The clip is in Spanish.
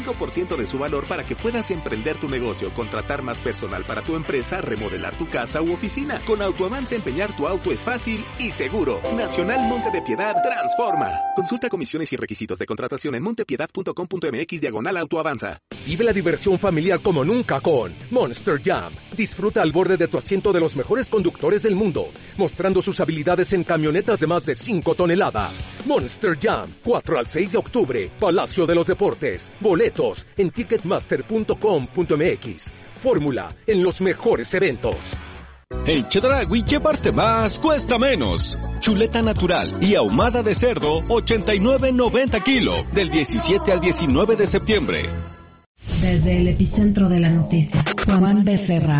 5% de su valor para que puedas emprender tu negocio, contratar más personal para tu empresa, remodelar tu casa u oficina. Con Autoavance, empeñar tu auto es fácil y seguro. Nacional Monte de Piedad transforma. Consulta comisiones y requisitos de contratación en montepiedad.com.mx/autoavanza. Vive la diversión familiar como nunca con Monster Jam. Disfruta al borde de tu asiento de los mejores conductores del mundo, mostrando sus habilidades en camionetas de más de 5 toneladas. Monster Jam, 4 al 6 de octubre, Palacio de los Deportes. Boletos en ticketmaster.com.mx. Fórmula en los mejores eventos. En Chedraui llevarte más cuesta menos. Chuleta natural y ahumada de cerdo, 89.90 kilo, del 17 al 19 de septiembre. Desde el epicentro de la noticia, Juan Becerra.